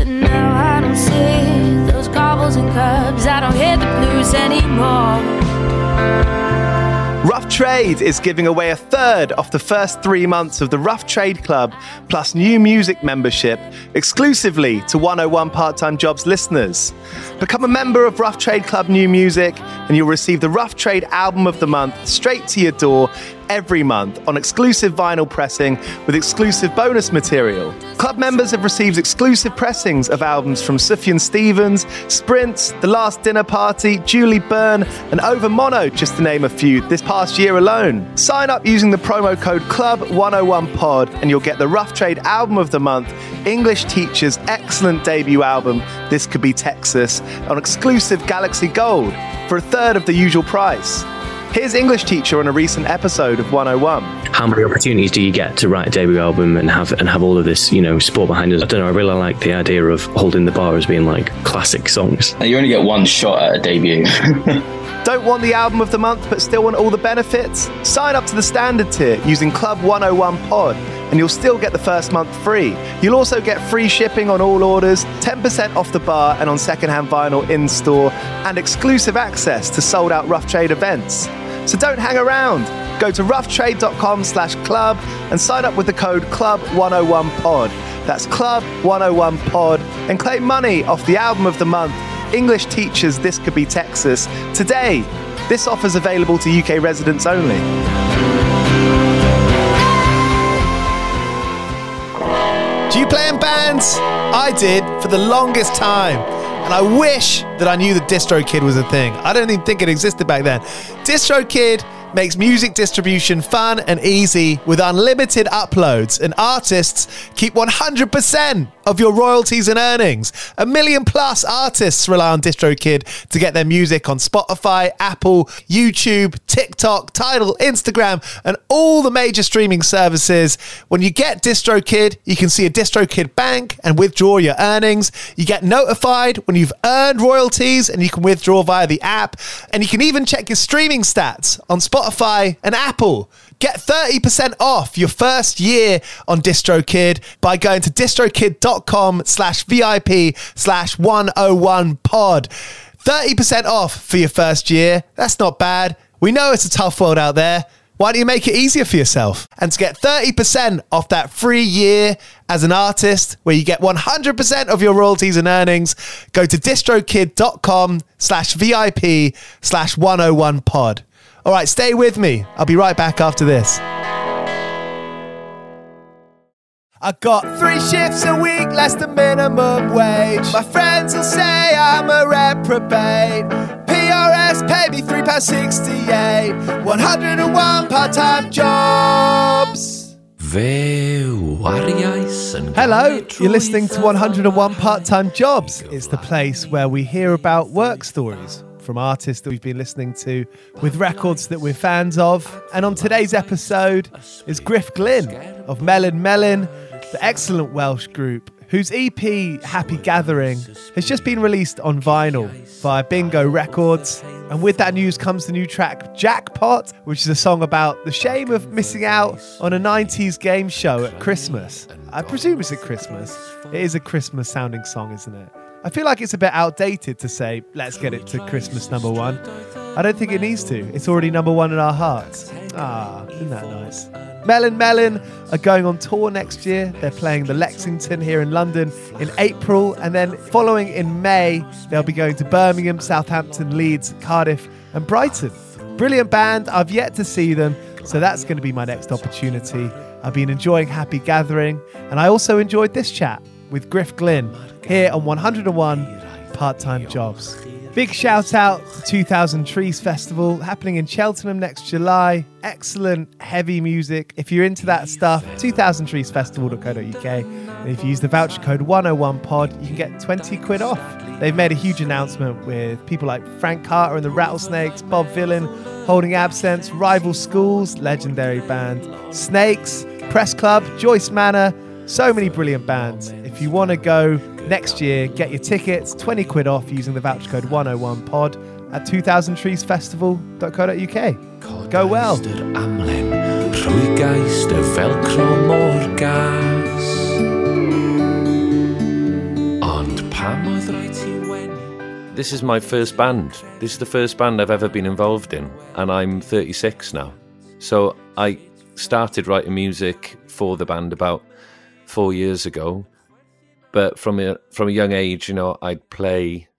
But now I don't see those cobbles and curbs. I don't hear the blues anymore. Rough Trade is giving away a third off the first 3 months of the Rough Trade Club plus new music membership exclusively to 101 Part-Time Jobs listeners. Become a member of Rough Trade Club New Music and you'll receive the Rough Trade Album of the Month straight to your door every month on exclusive vinyl pressing with exclusive bonus material. Club members have received exclusive pressings of albums from Sufjan Stevens, Sprints, The Last Dinner Party, Julie Byrne and Over Mono, just to name a few, this past year alone. Sign up using the promo code CLUB101POD and you'll get the Rough Trade Album of the Month, English Teacher's excellent debut album, This Could Be Texas, on exclusive Galaxy Gold for a third of the usual price. Here's English Teacher on a recent episode of 101. How many opportunities do you get to write a debut album and have all of this, sport behind us? I don't know, I really like the idea of holding the bar as being like classic songs. You only get one shot at a debut. Don't want the album of the month but still want all the benefits? Sign up to the standard tier using Club 101 Pod and you'll still get the first month free. You'll also get free shipping on all orders, 10% off the bar and on secondhand vinyl in store, and exclusive access to sold out Rough Trade events. So don't hang around. Go to roughtrade.com/club and sign up with the code CLUB101POD. That's CLUB101POD and claim money off the album of the month, English Teachers This Could Be Texas, today. This offer's available to UK residents only. Do you play in bands? I did for the longest time. And I wish that I knew that DistroKid was a thing. I don't even think it existed back then. DistroKid makes music distribution fun and easy with unlimited uploads, and artists keep 100% of your royalties and earnings. 1 million plus artists rely on DistroKid to get their music on Spotify, Apple, YouTube, TikTok, Tidal, Instagram, and all the major streaming services. When you get DistroKid, you can see a DistroKid bank and withdraw your earnings. You get notified when you've earned royalties and you can withdraw via the app. And you can even check your streaming stats on Spotify and Apple. Get 30% off your first year on DistroKid by going to distrokid.com/VIP/101pod. 30% off for your first year. That's not bad. We know it's a tough world out there. Why don't you make it easier for yourself? And to get 30% off that free year as an artist, where you get 100% of your royalties and earnings, go to distrokid.com/VIP/101pod. All right, stay with me. I'll be right back after this. I got 3 shifts a week, less than minimum wage. My friends will say I'm a reprobate. PRS pay me £3.68. 101 part-time jobs. Hello, you're listening to 101 Part-Time Jobs. It's the place where we hear about work stories from artists that we've been listening to with records that we're fans of. And on today's episode is Griff Glynn of Melon Melon, the excellent Welsh group whose EP Happy Gathering has just been released on vinyl via Bingo Records. And with that news comes the new track Jackpot, which is a song about the shame of missing out on a 90s game show at Christmas. I presume it's at Christmas. It is a Christmas sounding song, isn't it? I feel like it's a bit outdated to say, let's get it to Christmas #1. I don't think it needs to. It's already #1 in our hearts. Isn't that nice? Melon Melon are going on tour next year. They're playing the Lexington here in London in April. And then following in May, they'll be going to Birmingham, Southampton, Leeds, Cardiff and Brighton. Brilliant band. I've yet to see them. So that's going to be my next opportunity. I've been enjoying Happy Gathering. And I also enjoyed this chat with Griff Glynn here on 101 Part-Time Jobs. Big shout out to 2000 Trees Festival happening in Cheltenham next July. Excellent heavy music. If you're into that stuff, 2000treesfestival.co.uk. And if you use the voucher code 101pod, you can get 20 quid off. They've made a huge announcement with people like Frank Carter and the Rattlesnakes, Bob Villain, Holding Absence, Rival Schools, legendary band, Snakes, Press Club, Joyce Manor. So many brilliant bands. If you want to go next year, get your tickets, 20 quid off using the voucher code 101pod at 2000treesfestival.co.uk. Go well. On This is my first band. This is the first band I've ever been involved in, and I'm 36 now. So I started writing music for the band about 4 years ago. But from a young age, I'd play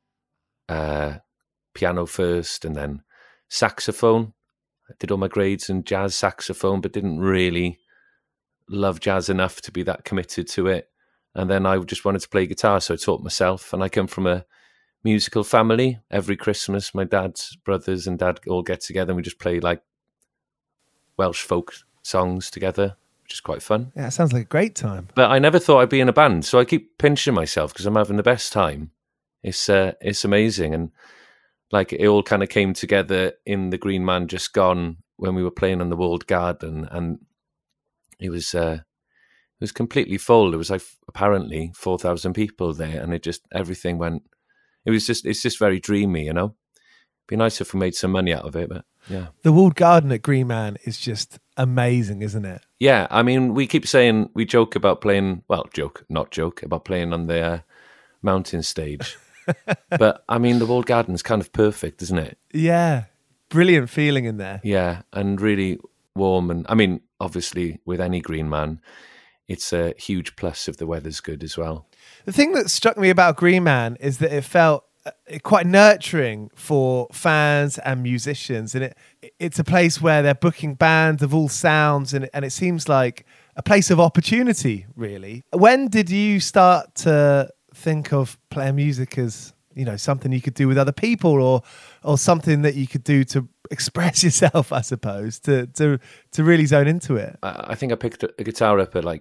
piano first and then saxophone. I did all my grades in jazz saxophone, but didn't really love jazz enough to be that committed to it. And then I just wanted to play guitar, so I taught myself. And I come from a musical family. Every Christmas, my dad's brothers and dad all get together and we just play like Welsh folk songs together, which is quite fun. Yeah, it sounds like a great time. But I never thought I'd be in a band, so I keep pinching myself because I'm having the best time. It's amazing. And like it all kind of came together in the Green Man Just Gone when we were playing on the walled garden, and it was completely full. There was like apparently 4,000 people there, and everything went. It's just very dreamy, Be nice if we made some money out of it, but yeah. The walled garden at Green Man is just amazing, isn't it? Yeah, I mean, we keep saying we joke about playing. Well, not joke about playing on the mountain stage. But I mean, the walled garden's kind of perfect, isn't it? Yeah, brilliant feeling in there. Yeah, and really warm. And I mean, obviously, with any Green Man, it's a huge plus if the weather's good as well. The thing that struck me about Green Man is that it felt quite nurturing for fans and musicians, and it's a place where they're booking bands of all sounds, and it seems like a place of opportunity, really. When did you start to think of playing music as something you could do with other people, or something that you could do to express yourself, I suppose, to really zone into it? I think I picked a guitar up at like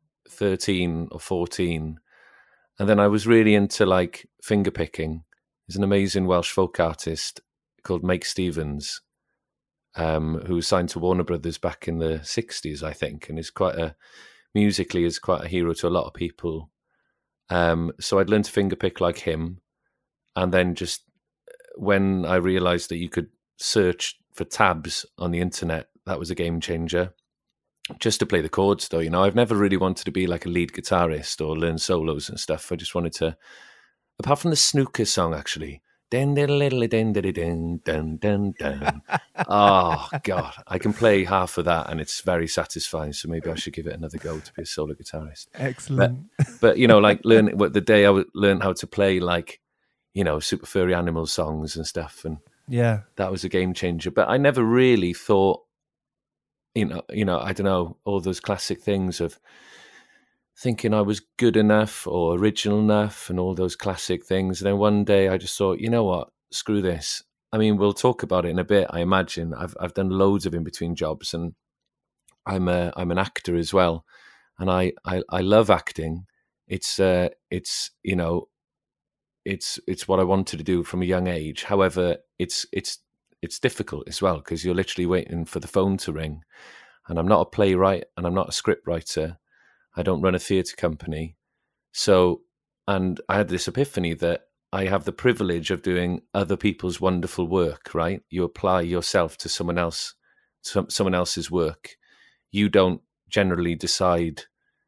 13 or 14, and then I was really into like finger picking. There's an amazing Welsh folk artist called Mike Stevens, who was signed to Warner Brothers back in the 60s, I think, and is musically is quite a hero to a lot of people. So I'd learned to finger pick like him, and then just when I realised that you could search for tabs on the internet, that was a game changer. Just to play the chords, though, I've never really wanted to be like a lead guitarist or learn solos and stuff. I just wanted to, apart from the snooker song, actually. Oh, God. I can play half of that and it's very satisfying. So maybe I should give it another go to be a solo guitarist. Excellent. But like the day I learned how to play like, Super Furry Animal songs and stuff. And yeah, that was a game changer. But I never really thought, I don't know, all those classic things of thinking I was good enough or original enough and all those classic things. And then one day I just thought, you know what, screw this. I mean, we'll talk about it in a bit, I imagine. I've done loads of in-between jobs, and I'm an actor as well. And I love acting. It's what I wanted to do from a young age. However, it's difficult as well because you're literally waiting for the phone to ring. And I'm not a playwright and I'm not a script writer. I don't run a theatre company. So, and I had this epiphany that I have the privilege of doing other people's wonderful work, right? You apply yourself to someone else's work. You don't generally decide,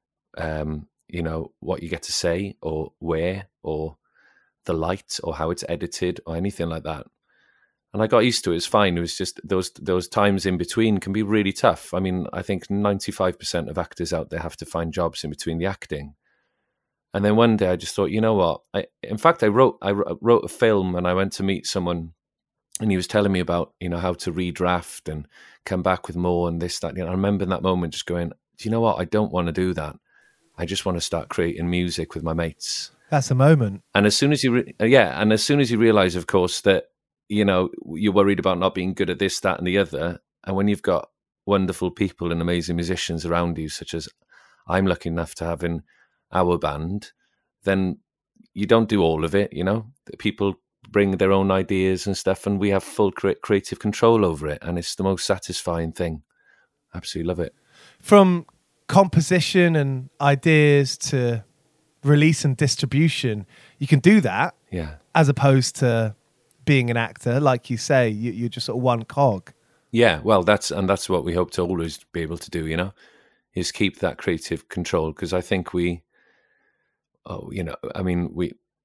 what you get to say or where or the light or how it's edited or anything like that. And I got used to it. It's fine. It was just those times in between can be really tough. I mean, I think 95% of actors out there have to find jobs in between the acting. And then one day I just thought, you know what? I wrote a film, and I went to meet someone, and he was telling me about, how to redraft and come back with more and this, that. I remember in that moment just going, do you know what? I don't want to do that. I just want to start creating music with my mates. That's a moment. And as soon as you realize, of course, that, you're worried about not being good at this, that, and the other. And when you've got wonderful people and amazing musicians around you, such as I'm lucky enough to have in our band, then you don't do all of it, People bring their own ideas and stuff, and we have full creative control over it. And it's the most satisfying thing. Absolutely love it. From composition and ideas to release and distribution, you can do that. Yeah. As opposed to being an actor, like you say, you're just sort of one cog. Yeah, well, that's what we hope to always be able to do, is keep that creative control. Because I think we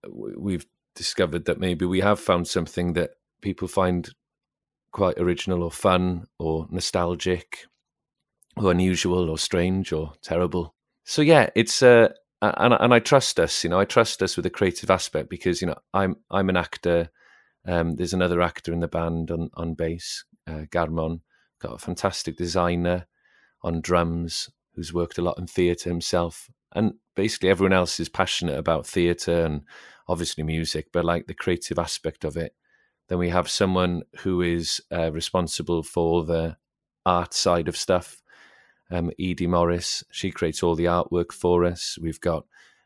we've discovered that maybe we have found something that people find quite original or fun or nostalgic or unusual or strange or terrible. So yeah, it's and I trust us. I trust us with the creative aspect because I'm an actor. There's another actor in the band on bass, Garmon. Got a fantastic designer on drums who's worked a lot in theatre himself, and basically everyone else is passionate about theatre and obviously music, but like the creative aspect of it. Then we have someone who is responsible for the art side of stuff. Edie Morris, she creates all the artwork for us. We've got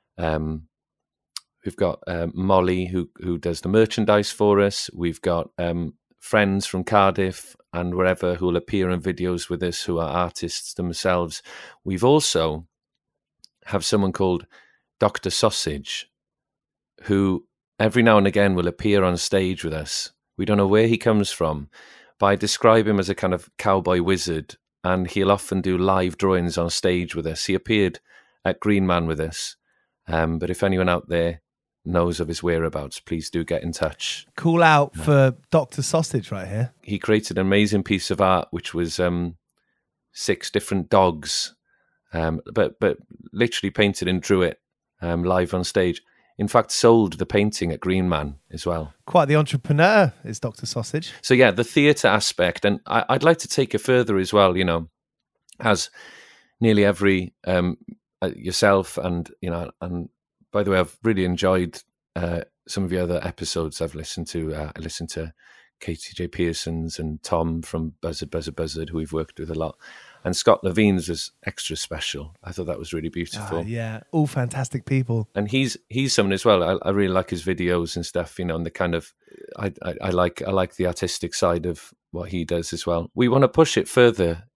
Molly who does the merchandise for us. We've got friends from Cardiff and wherever who will appear in videos with us who are artists themselves. We've also have someone called Dr. Sausage who every now and again will appear on stage with us. We don't know where he comes from, but I describe him as a kind of cowboy wizard, and he'll often do live drawings on stage with us. He appeared at Green Man with us, but if anyone out there knows of his whereabouts, please do get in touch. Call out for Dr. Sausage right here. He created an amazing piece of art, which was 6 different dogs, but literally painted and drew it live on stage. In fact, sold the painting at Green Man as well. Quite the entrepreneur is Dr. Sausage. So yeah, the theatre aspect, and I'd like to take it further as well, as nearly every yourself and by the way, I've really enjoyed some of the other episodes I've listened to. I listened to Katie J. Pearson's and Tom from Buzzard, who we've worked with a lot. And Scott Levine's was extra special. I thought that was really beautiful. Yeah, all fantastic people. And he's someone as well. I really like his videos and stuff, and the kind of I like the artistic side of what he does as well. We want to push it further.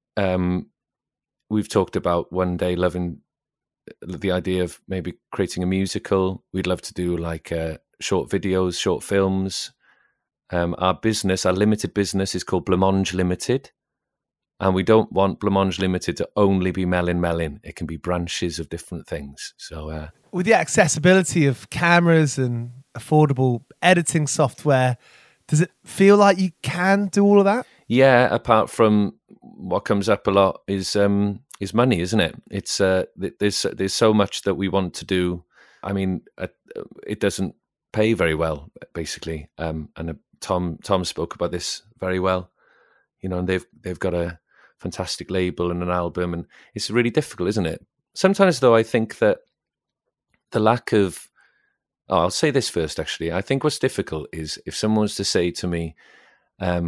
We've talked about one day loving the idea of maybe creating a musical. We'd love to do like short videos, short films. Our limited business is called Blancmange Limited. And we don't want Blancmange Limited to only be Melon. It can be branches of different things. So with the accessibility of cameras and affordable editing software, does it feel like you can do all of that? Yeah, apart from what comes up a lot is money, isn't it? It's there's so much that we want to do. I mean, it doesn't pay very well, basically. And Tom spoke about this very well. And they've got a fantastic label and an album, and it's really difficult, isn't it? Sometimes, though, I think that the lack of... I'll say this first, actually. I think what's difficult is if someone was to say to me, but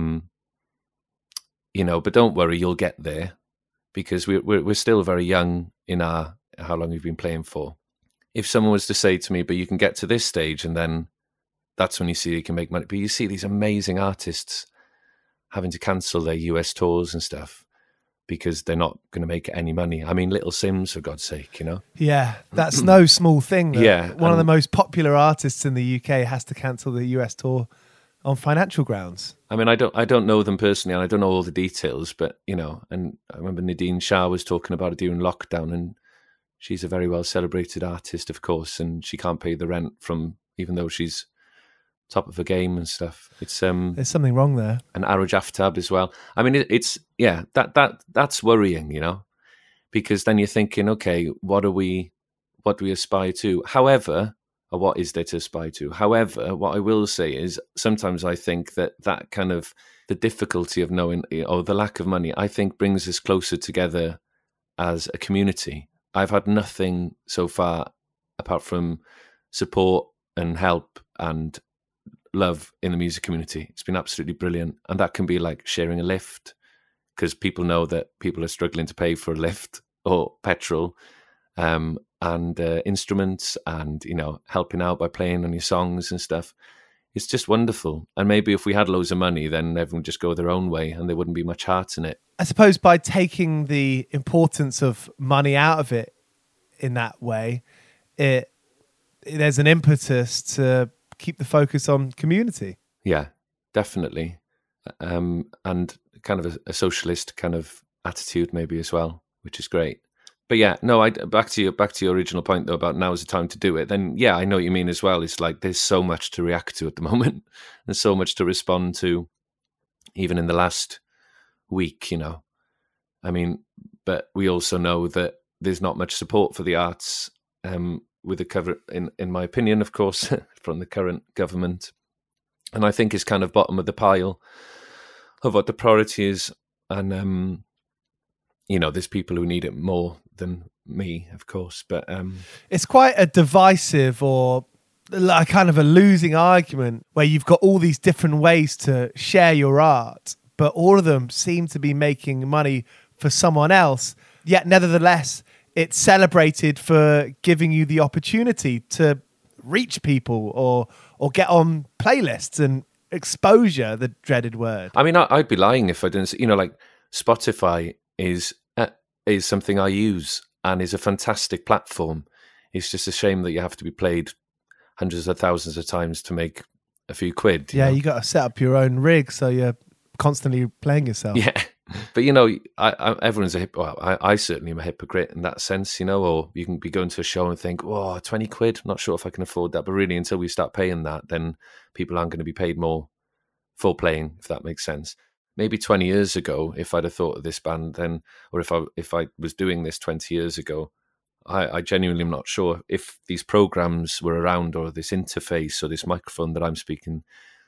don't worry, you'll get there, because we're still very young in how long we've been playing for. If someone was to say to me, but you can get to this stage, and then that's when you see you can make money. But you see these amazing artists having to cancel their US tours and stuff because they're not going to make any money. I mean, Little Sims, for God's sake, Yeah, that's no small thing. Yeah. One of the most popular artists in the UK has to cancel the US tour on financial grounds. I mean, I don't know them personally, and I don't know all the details, but, and I remember Nadine Shah was talking about it during lockdown, and she's a very well-celebrated artist, of course, and she can't pay the rent even though she's top of the game and stuff. It's there's something wrong there. And Aroj Aftab as well. I mean, that's worrying, because then you're thinking, okay, what do we aspire to? However, or what is there to aspire to? However, what I will say is sometimes I think that kind of the difficulty of knowing, or the lack of money, I think brings us closer together as a community. I've had nothing so far apart from support and help and love in the music community. It's been absolutely brilliant. And that can be like sharing a lift, because people know that people are struggling to pay for a lift or petrol, and instruments, and helping out by playing on your songs and stuff. It's just wonderful. And maybe if we had loads of money, then everyone would just go their own way and there wouldn't be much heart in it. I suppose by taking the importance of money out of it in that way, there's an impetus to keep the focus on community. Yeah, definitely. And kind of a socialist kind of attitude maybe as well, which is great. But yeah, no, back to your original point though about now is the time to do it. Then yeah, I know what you mean as well. It's like there's so much to react to at the moment. There's so much to respond to, even in the last week, you know. I mean, but we also know that there's not much support for the arts with the cover, in my opinion, of course, from the current government. And I think it's kind of bottom of the pile of what the priority is. And, you know, there's people who need it more than me, of course. But it's quite a divisive or like kind of a losing argument where you've got all these different ways to share your art, but all of them seem to be making money for someone else. Yet, nevertheless, it's celebrated for giving you the opportunity to reach people or get on playlists and exposure, the dreaded word. I mean, I'd be lying if I didn't. You know, like Spotify is something I use and is a fantastic platform. It's just a shame that you have to be played hundreds of thousands of times to make a few quid. You got to set up your own rig so you're constantly playing yourself. Yeah. But, you know, everyone's I certainly am a hypocrite in that sense, you know, or you can be going to a show and think, oh, 20 quid, I'm not sure if I can afford that. But really, until we start paying that, then people aren't going to be paid more for playing, if that makes sense. Maybe 20 years ago, if I'd have thought of this band then, or if I was doing this 20 years ago, I genuinely am not sure if these programs were around, or this interface or this microphone that I'm speaking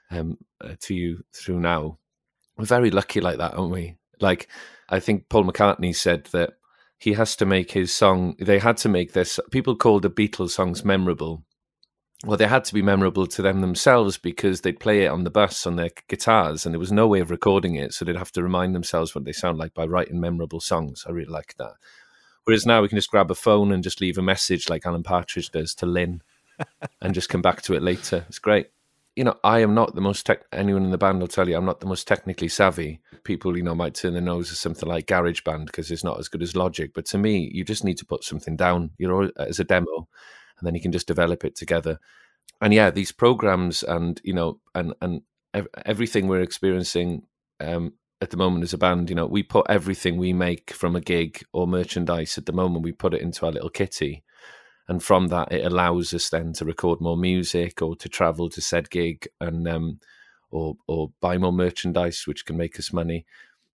to you through now. We're very lucky like that, aren't we? Like, I think Paul McCartney said that he has to make his song, they had to make this, people called the Beatles songs memorable. Well, they had to be memorable to them themselves because they'd play it on the bus on their guitars and there was no way of recording it. So they'd have to remind themselves what they sound like by writing memorable songs. I really like that. Whereas now we can just grab a phone and just leave a message like Alan Partridge does to Lynn and just come back to it later. It's great. You know, I am not the most anyone in the band will tell you I'm not the most technically savvy. People, you know, might turn their nose at something like GarageBand because it's not as good as Logic. But to me, you just need to put something down, you know, as a demo, and then you can just develop it together. And yeah, these programs and, you know, and everything we're experiencing at the moment as a band, you know, we put everything we make from a gig or merchandise at the moment, we put it into our little kitty. And from that, it allows us then to record more music or to travel to said gig and or buy more merchandise, which can make us money.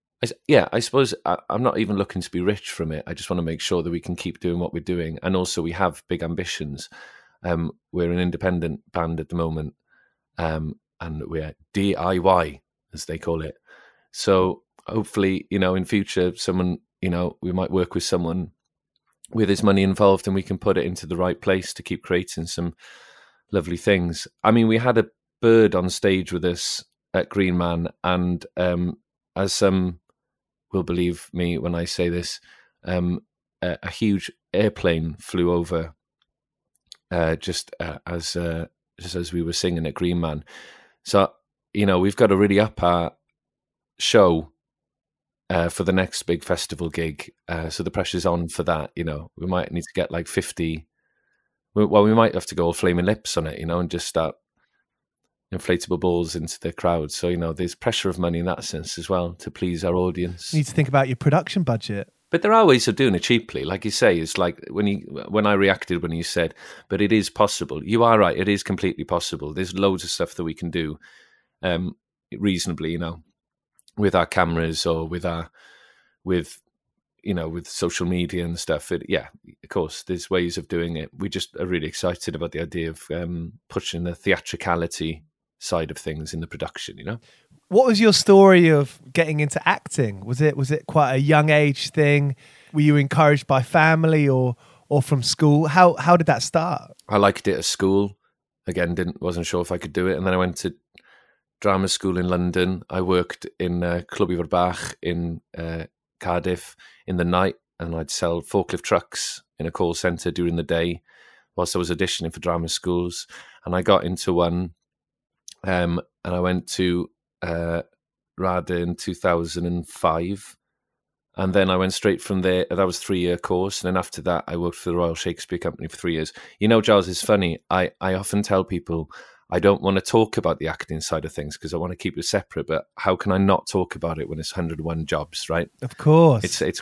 I suppose I'm not even looking to be rich from it. I just want to make sure that we can keep doing what we're doing. And also we have big ambitions. We're an independent band at the moment and we're DIY, as they call it. So hopefully, you know, in future, someone, you know, we might work with someone with his money involved and we can put it into the right place to keep creating some lovely things. I mean, we had a bird on stage with us at Green Man and as some will believe me when I say this, a huge airplane flew over just as we were singing at Green Man. So, you know, we've got to really up our show for the next big festival gig. So the pressure's on for that, you know. We might need to get like 50. Well, we might have to go all Flaming Lips on it, you know, and just start inflatable balls into the crowd. So, you know, there's pressure of money in that sense as well to please our audience. You need to think about your production budget. But there are ways of doing it cheaply. Like you say, it's like when I reacted when you said, but it is possible. You are right. It is completely possible. There's loads of stuff that we can do reasonably, you know, with our cameras or with social media and stuff. Of course, there's ways of doing it. We just are really excited about the idea of pushing the theatricality side of things in the production, you know. What was your story of getting into acting? Was it quite a young age thing? Were you encouraged by family or from school? How did that start? I liked it at school. Again, wasn't sure if I could do it, and then I went to drama school in London. I worked in Clwb Ifor Bach in Cardiff in the night, and I'd sell forklift trucks in a call centre during the day whilst I was auditioning for drama schools. And I got into one, and I went to RADA in 2005. And then I went straight from there. That was a 3-year course. And then after that, I worked for the Royal Shakespeare Company for 3 years. You know, Giles, it's funny. I often tell people I don't want to talk about the acting side of things because I want to keep it separate. But how can I not talk about it when it's 101 jobs, right? Of course. It's quite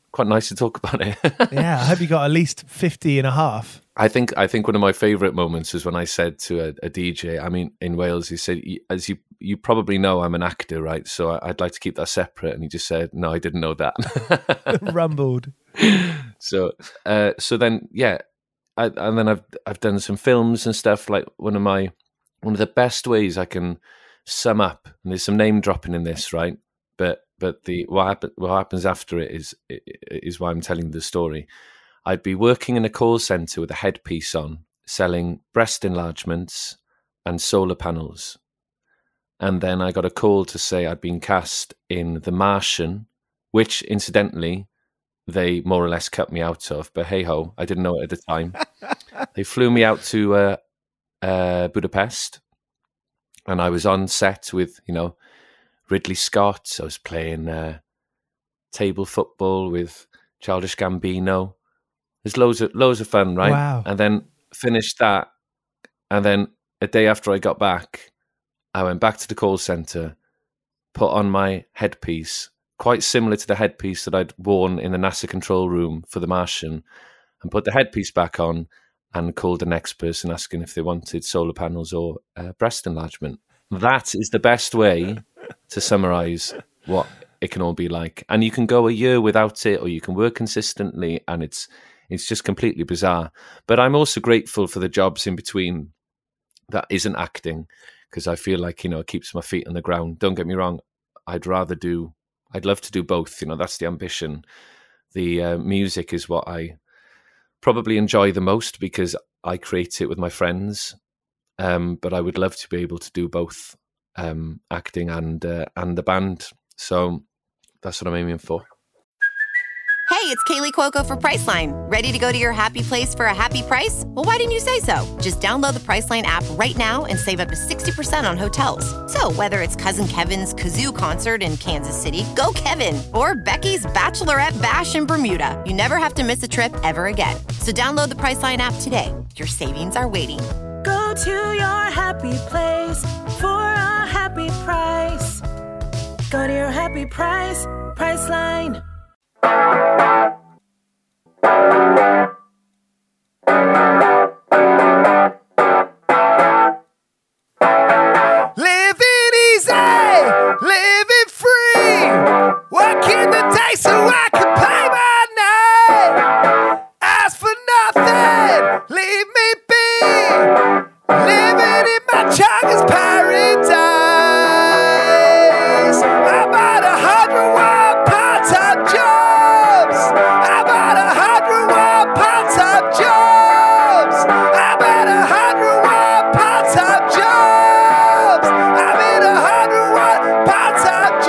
quite nice to talk about it. Yeah, I hope you got at least 50 and a half. I think one of my favourite moments was when I said to a DJ, I mean, in Wales, he said, as you probably know, I'm an actor, right? So I'd like to keep that separate. And he just said, no, I didn't know that. Rumbled. So then, yeah. And then I've done some films and stuff. Like one of the best ways I can sum up, and there's some name dropping in this, right? But what happens after it is why I'm telling the story. I'd be working in a call center with a headpiece on, selling breast enlargements and solar panels. And then I got a call to say I'd been cast in The Martian, which incidentally, they more or less cut me out of. But hey ho, I didn't know it at the time. They flew me out to Budapest, and I was on set with, Ridley Scott. I was playing table football with Childish Gambino. There's loads of fun, right? Wow. And then finished that, and then a day after I got back, I went back to the call center, put on my headpiece, quite similar to the headpiece that I'd worn in the NASA control room for The Martian, and put the headpiece back on and called the next person asking if they wanted solar panels or breast enlargement. That is the best way to summarize what it can all be like. And you can go a year without it, or you can work consistently, and it's just completely bizarre. But I'm also grateful for the jobs in between that isn't acting, because I feel like, it keeps my feet on the ground. Don't get me wrong. I'd love to do both. That's the ambition. The music is what I probably enjoy the most because I create it with my friends. But I would love to be able to do both, acting and the band. So that's what I'm aiming for. Hey, it's Kaylee Cuoco for Priceline. Ready to go to your happy place for a happy price? Well, why didn't you say so? Just download the Priceline app right now and save up to 60% on hotels. So whether it's Cousin Kevin's Kazoo Concert in Kansas City, go Kevin, or Becky's Bachelorette Bash in Bermuda, you never have to miss a trip ever again. So download the Priceline app today. Your savings are waiting. Go to your happy place for a happy price. Go to your happy price, Priceline. Living easy, living free, working the day so I can pay my name. Ask for nothing, leave me be, living in my chugger's paradise. I'm at 101 part-time jobs. I'm at 101 part-time jobs. I'm at 101 part-time jobs. I'm in 101 part-time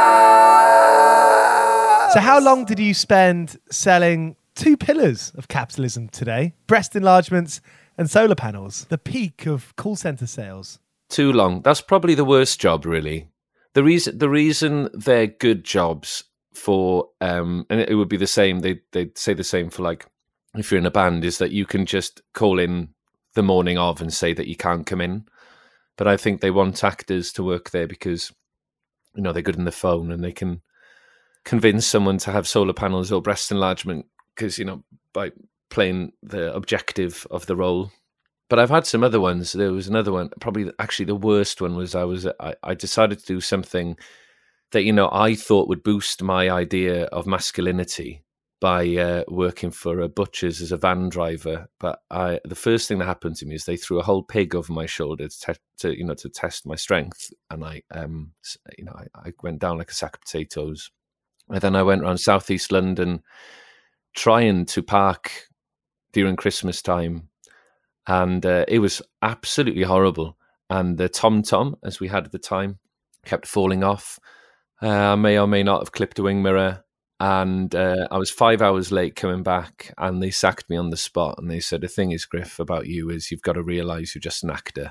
jobs. So how long did you spend selling two pillars of capitalism today? Breast enlargements and solar panels. The peak of call center sales. Too long. That's probably the worst job, really. The reason they're good jobs for, and it would be the same, they'd say the same for, like, if you're in a band, is that you can just call in the morning of and say that you can't come in. But I think they want actors to work there because, they're good on the phone and they can convince someone to have solar panels or breast enlargement because, by playing the objective of the role. But I've had some other ones. There was another one, probably actually the worst one was I decided to do something that, I thought would boost my idea of masculinity by working for a butcher's as a van driver. But the first thing that happened to me is they threw a whole pig over my shoulder to test my strength. And I went down like a sack of potatoes. And then I went around southeast London trying to park during Christmas time. And it was absolutely horrible. And the TomTom, as we had at the time, kept falling off. I may or may not have clipped a wing mirror. And I was 5 hours late coming back, and they sacked me on the spot. And they said, the thing is, Griff, about you is you've got to realise you're just an actor.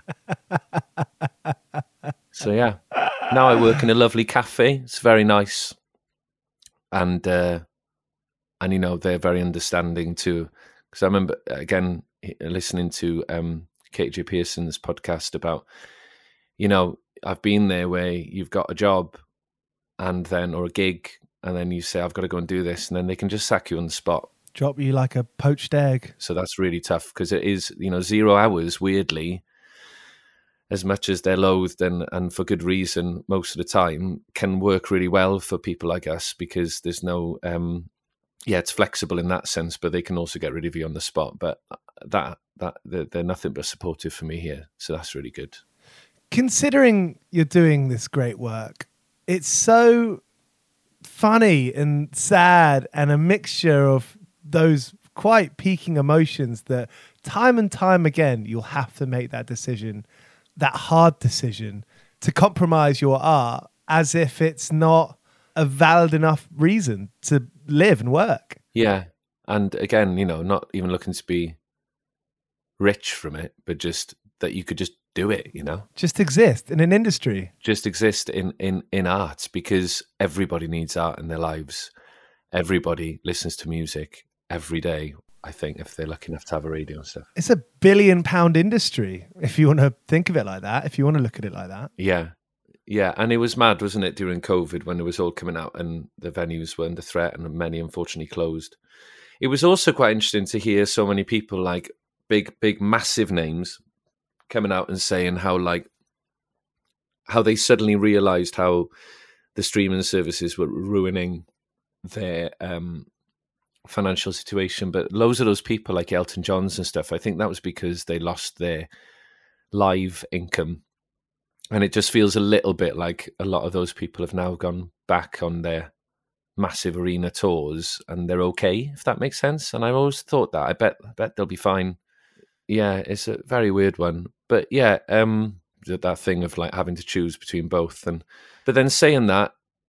So, yeah. Now I work in a lovely cafe. It's very nice. And they're very understanding too. Because I remember, again, listening to KJ Pearson's podcast about, I've been there where you've got a job or a gig, and then you say, I've got to go and do this, and then they can just sack you on the spot. Drop you like a poached egg. So that's really tough, because it is, 0 hours, weirdly, as much as they're loathed and for good reason most of the time, can work really well for people like us, because there's no, it's flexible in that sense, but they can also get rid of you on the spot. But they're nothing but supportive for me here. So that's really good. Considering you're doing this great work, it's so funny and sad and a mixture of those quite peaking emotions that time and time again, you'll have to make that decision, that hard decision to compromise your art as if it's not a valid enough reason to live and work. Yeah. And again, not even looking to be rich from it, but just that you could just do it, Just exist in an industry. Just exist in art, because everybody needs art in their lives. Everybody listens to music every day, I think, if they're lucky enough to have a radio and stuff. It's a £1 billion industry, if you want to think of it like that, if you want to look at it like that. Yeah. Yeah, and it was mad, wasn't it, during COVID, when it was all coming out and the venues were under threat and many unfortunately closed. It was also quite interesting to hear so many people, like big, massive names, coming out and saying how they suddenly realised how the streaming services were ruining their financial situation. But loads of those people, like Elton John's and stuff, I think that was because they lost their live income. And it just feels a little bit like a lot of those people have now gone back on their massive arena tours and they're okay, if that makes sense. And I always thought that. I bet they'll be fine. Yeah, it's a very weird one. But yeah, that thing of like having to choose between both. But then saying that,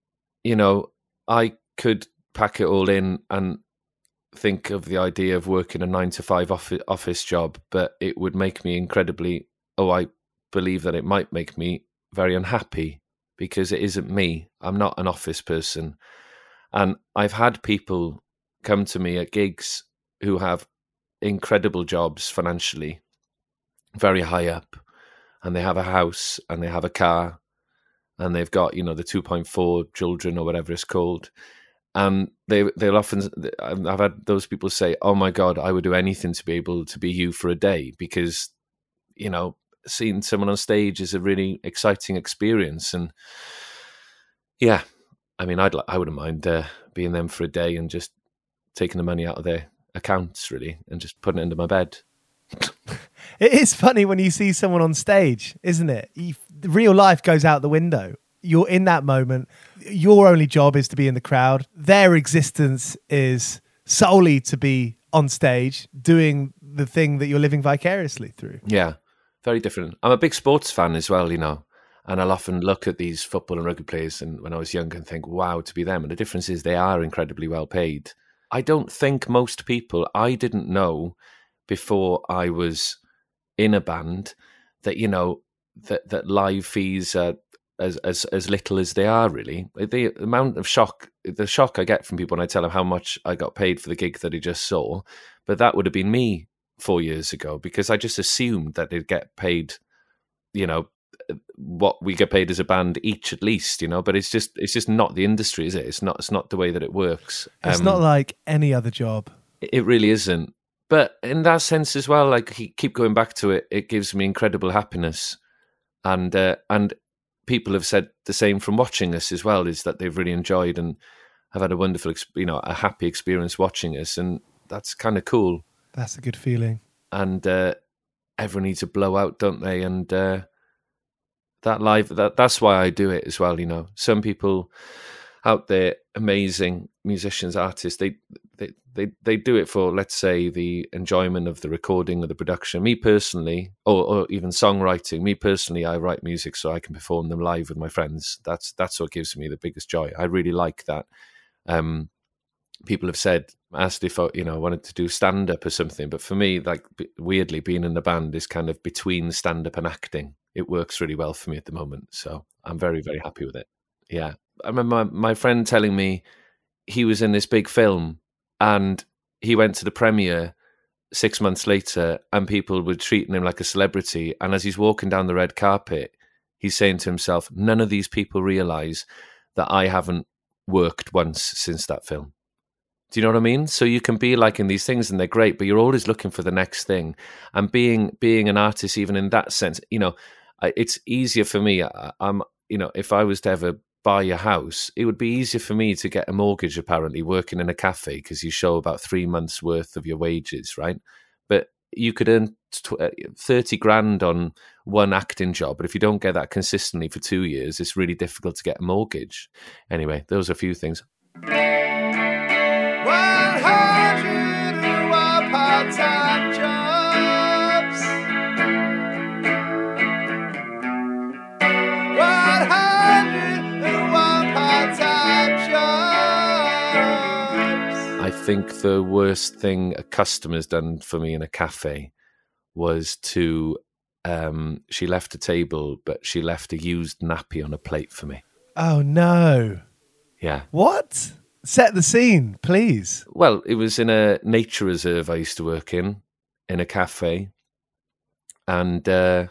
I could pack it all in and think of the idea of working a 9-to-5 office job, but it would make me incredibly, I believe that it might make me very unhappy, because it isn't me. I'm not an office person. And I've had people come to me at gigs who have incredible jobs financially, very high up, and they have a house and they have a car and they've got, the 2.4 children or whatever it's called. And they'll often, I've had those people say, oh my God, I would do anything to be able to be you for a day, because, seeing someone on stage is a really exciting experience. And yeah, I mean, I wouldn't mind being them for a day and just taking the money out of their accounts, really, and just putting it under my bed. It is funny when you see someone on stage, isn't it? Real life goes out the window. You're in that moment. Your only job is to be in the crowd. Their existence is solely to be on stage doing the thing that you're living vicariously through. Yeah, very different. I'm a big sports fan as well, and I'll often look at these football and rugby players and when I was younger and think, wow, to be them. And the difference is they are incredibly well paid. I don't think most people, I didn't know before I was in a band that, that live fees are as little as they are, really. The amount of shock I get from people when I tell them how much I got paid for the gig that I just saw, but that would have been me 4 years ago, because I just assumed that they'd get paid, what we get paid as a band each at least, but it's just not the industry, is it? It's not the way that it works. It's not like any other job. It really isn't. But in that sense as well, like, keep going back to it, it gives me incredible happiness. And people have said the same from watching us as well, is that they've really enjoyed and have had a wonderful, a happy experience watching us. And that's kind of cool. That's a good feeling. And everyone needs a blowout, don't they? And that's why I do it as well. Some people out there, amazing musicians, artists, they do it for, let's say, the enjoyment of the recording or the production. Me personally, or even songwriting, I write music so I can perform them live with my friends. That's what gives me the biggest joy. I really like that. People have asked if I wanted to do stand-up or something, but for me, like, weirdly, being in the band is kind of between stand-up and acting. It works really well for me at the moment, so I'm very, very happy with it. Yeah, I remember my friend telling me he was in this big film and he went to the premiere 6 months later and people were treating him like a celebrity, and as he's walking down the red carpet, he's saying to himself, none of these people realise that I haven't worked once since that film. Do you know what I mean? So you can be like in these things and they're great, but you're always looking for the next thing. And being an artist, even in that sense, it's easier for me. If I was to ever buy a house, it would be easier for me to get a mortgage, apparently, working in a cafe, because you show about 3 months worth of your wages, right? But you could earn 30 grand on one acting job, but if you don't get that consistently for 2 years, it's really difficult to get a mortgage. Anyway, those are a few things. 101 part-time jobs. 101 part-time jobs. I think the worst thing a customer's done for me in a cafe was to, she left a table, but she left a used nappy on a plate for me. Oh, no. Yeah. What? Set the scene, please. Well, it was in a nature reserve I used to work in a cafe. And yeah,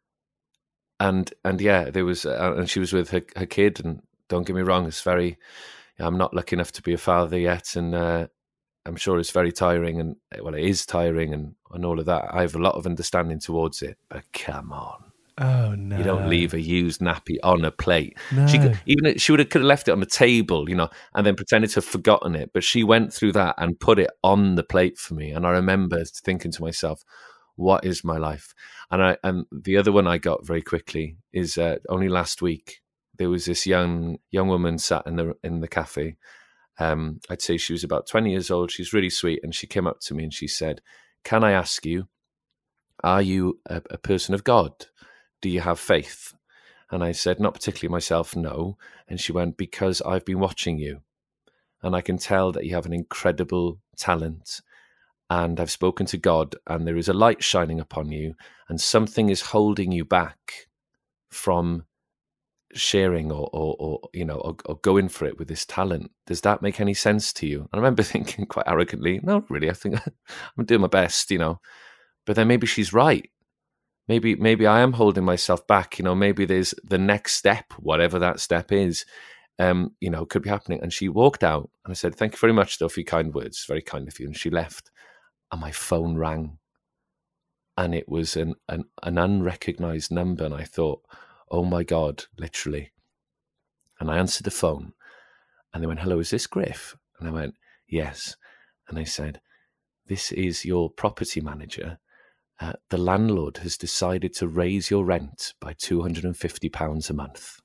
there was, and she was with her kid, and don't get me wrong, I'm not lucky enough to be a father yet, and I'm sure it's very tiring, and well, it is tiring, and all of that. I have a lot of understanding towards it, but come on. Oh, no. You don't leave a used nappy on a plate. No. She could have left it on the table, and then pretended to have forgotten it. But she went through that and put it on the plate for me. And I remember thinking to myself, what is my life? And the other one I got very quickly is only last week, there was this young woman sat in the cafe. I'd say she was about 20 years old. She's really sweet. And she came up to me and she said, "Can I ask you, are you a person of God? Do you have faith?" And I said, "Not particularly myself, no." And she went, "Because I've been watching you and I can tell that you have an incredible talent, and I've spoken to God, and there is a light shining upon you, and something is holding you back from sharing or going for it with this talent. Does that make any sense to you?" And I remember thinking quite arrogantly, "No, really, I think I'm doing my best, But then maybe she's right. Maybe I am holding myself back. Maybe there's the next step, whatever that step is, could be happening." And she walked out, and I said, "Thank you very much, though, for your kind words. Very kind of you." And she left, and my phone rang, and it was an unrecognized number. And I thought, oh my God, literally. And I answered the phone, and they went, "Hello, is this Griff?" And I went, "Yes." And they said, "This is your property manager. The landlord has decided to raise your rent by £250 a month."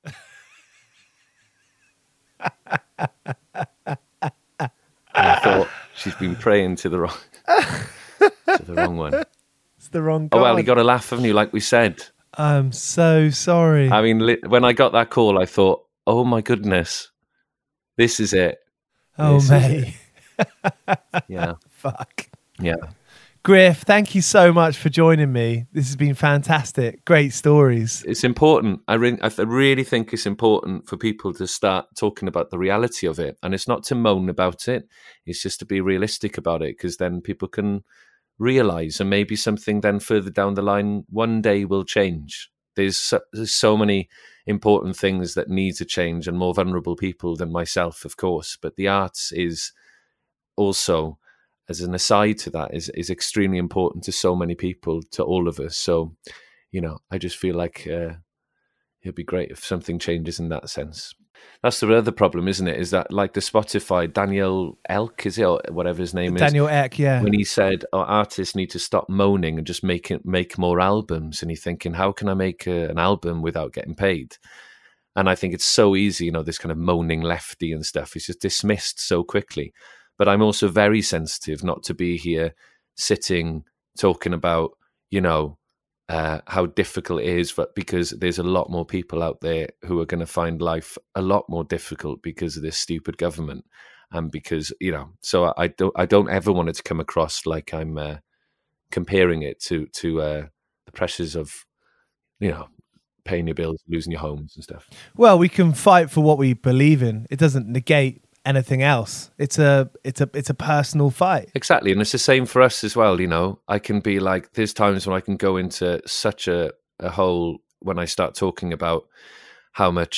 And I thought, she's been praying to the wrong one. It's the wrong God. Oh, well, you got to laugh, haven't you, like we said. I'm so sorry. I mean, when I got that call, I thought, oh my goodness, this is it. Oh, mate. Yeah. Fuck. Yeah. Griff, thank you so much for joining me. This has been fantastic. Great stories. It's important. I really think it's important for people to start talking about the reality of it. And it's not to moan about it. It's just to be realistic about it, because then people can realize, and maybe something then further down the line one day will change. There's so many important things that need to change, and more vulnerable people than myself, of course. But the arts is also, as an aside to that, is extremely important to so many people, to all of us. So, I just feel like it'd be great if something changes in that sense. That's the other problem, isn't it? Is that, like the Spotify, Daniel Elk, is it, or whatever his name is? Daniel Ek, yeah. When he said, artists need to stop moaning and just make more albums. And you're thinking, how can I make an album without getting paid? And I think it's so easy, this kind of moaning lefty and stuff is just dismissed so quickly. But I'm also very sensitive not to be here sitting talking about, how difficult it is, but because there's a lot more people out there who are going to find life a lot more difficult because of this stupid government, and because so I don't ever want it to come across like I'm comparing it to the pressures of paying your bills, losing your homes and stuff. Well, we can fight for what we believe in. It doesn't negate anything else. It's a personal fight. Exactly. And it's the same for us as well. I can be like, there's times when I can go into such a hole when I start talking about how much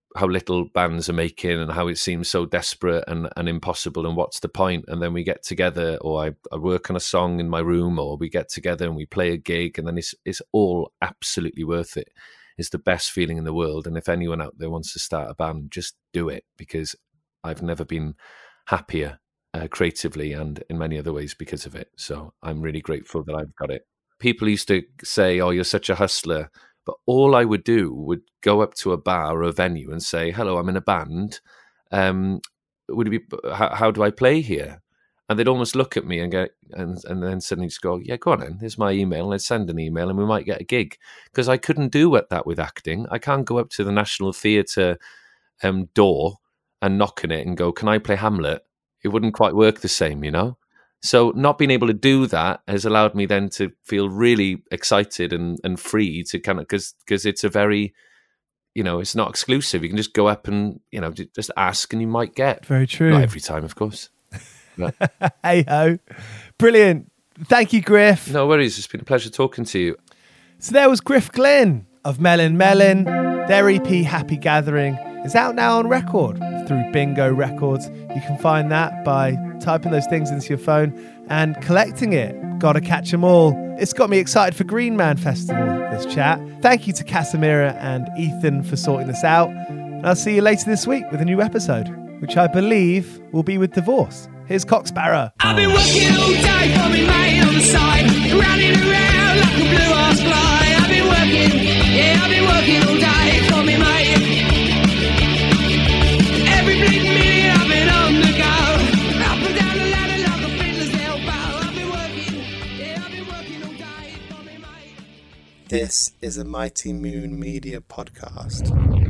how little bands are making and how it seems so desperate and impossible, and what's the point? And then we get together, or I work on a song in my room, or we get together and we play a gig, and then it's all absolutely worth it. It's the best feeling in the world. And if anyone out there wants to start a band, just do it, because I've never been happier creatively and in many other ways because of it. So I'm really grateful that I've got it. People used to say, "Oh, you're such a hustler." But all I would do would go up to a bar or a venue and say, "Hello, I'm in a band. Would it be? How do I play here?" And they'd almost look at me and go, and then suddenly just go, "Yeah, go on then. Here's my email." And I'd send an email, and we might get a gig, because I couldn't do that with acting. I can't go up to the National Theatre door and knock on it and go, "Can I play Hamlet?" It wouldn't quite work the same, you know. So not being able to do that has allowed me then to feel really excited and free to kind of, because it's a very, you know, it's not exclusive. You can just go up and, you know, just ask and you might get. Very true. Not every time, of course. Hey ho. Brilliant. Thank you, Griff. No worries. It's been a pleasure talking to you. So there was Griff Glynn of Melon Melon. Their EP Happy Gathering is out now on record through Bingo Records. You can find that by typing those things into your phone and collecting it. Gotta catch them all. It's got me excited for Green Man Festival, this chat. Thank you to Casimira and Ethan for sorting this out. And I'll see you later this week with a new episode, which I believe will be with Divorce. Here's Cock Sparrow. I've been working all day for me mate on the side, running around like a blue-ass fly. I've been working all day for me mate. Every bleeding minute I've been on the go, up and down the ladder like a fiddler's elbow. I've been working all day for me mate. This is a Mighty Moon Media podcast.